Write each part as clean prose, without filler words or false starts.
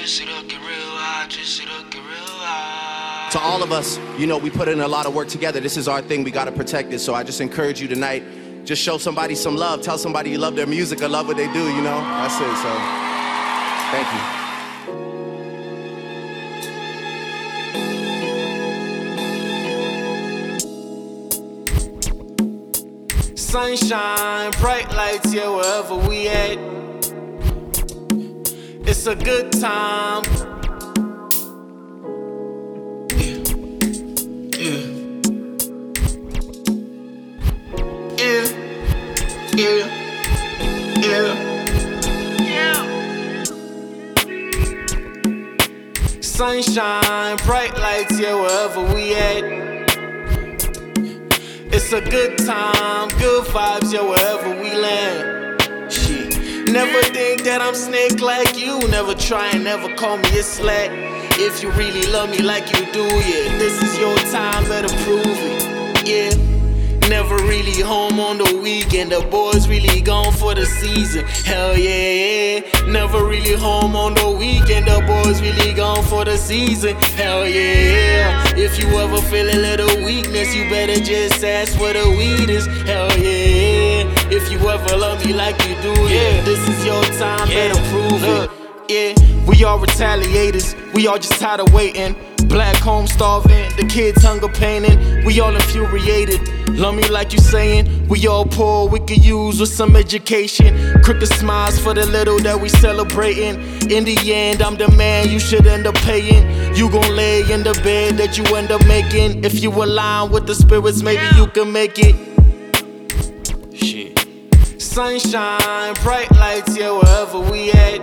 Just looking real high, just looking real high. To all of us, you know, we put in a lot of work together. This is our thing. We got to protect it. So I just encourage you tonight, just show somebody some love. Tell somebody you love their music or love what they do, you know? That's it. So thank you. Sunshine, bright lights, yeah, wherever we at. It's a good time. Sunshine, bright lights, yeah, wherever we at. It's a good time, good vibes, yeah, wherever we land. Shit. Never think that I'm snake like you. Never try and never call me a slack. If you really love me like you do, yeah, this is your time, better prove it, yeah. Never really home on the weekend, the boys really gone for the season. Hell yeah, yeah. Never really home on the weekend, the boys really gone for the season. Hell yeah, yeah. If you ever feel a little weakness, you better just ask where the weed is. Hell yeah, yeah. If you ever love me like you do, yeah, this is your time, better prove it. Yeah, we all retaliators, we all just tired of waiting. Black home starving, the kids hunger painting. We all infuriated, love me like you saying. We all poor, we could use with some education. Crooked smiles for the little that we celebrating. In the end, I'm the man you should end up paying. You gon' lay in the bed that you end up making. If you align with the spirits, maybe you can make it. Shit. Sunshine, bright lights, yeah, wherever we at.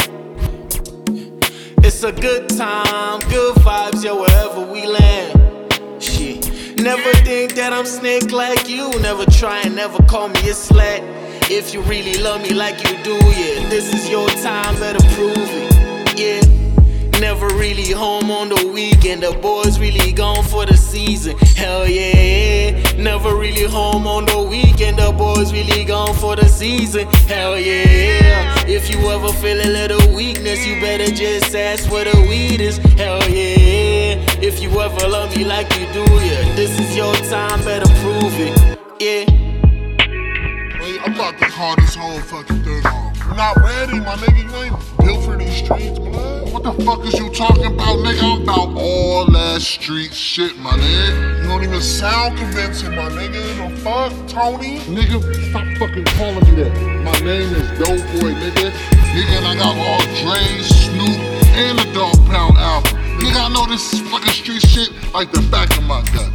It's a good time, good vibes, yeah, wherever we land. Shit. Never think that I'm snake like you. Never try and never call me a slack. If you really love me like you do, yeah, this is your time, better prove it, yeah. Never really home on the weekend, the boys really gone for the season. Hell yeah, yeah. Never really home on the weekend, the boys really gone for the season. Hell yeah, yeah. If you ever feel a little weakness, you better just ask where the weed is. Hell yeah, yeah. If you ever love me like you do, yeah, this is your time, better prove it, yeah. Wait, I'm about to call this whole fucking thing off. You're not ready, my nigga. You ain't built for these streets, man. What the fuck is you talking about, nigga? I'm about all that street shit, my nigga. You don't even sound convincing, my nigga. The fuck, Tony? Nigga, stop fucking calling me that. My name is Dope Boy, nigga. Nigga, and I got all Dre, Snoop, and the Dog Pound album. Nigga, I know this fucking street shit like the back of my gut.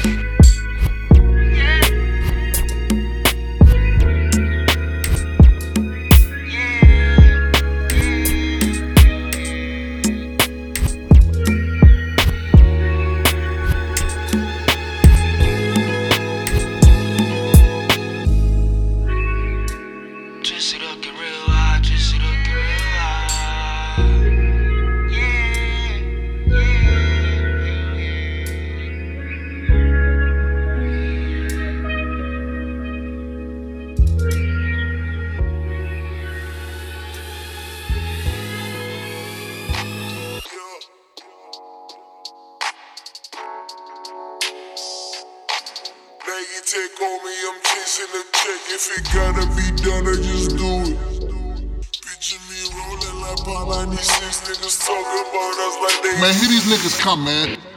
Just looking real high, just looking real high. Now you take on me, I'm chasing a check. If it gotta be done, I just do it. Picture me rolling like Bar 96, niggas talking about us like they. Man, here these niggas come, man.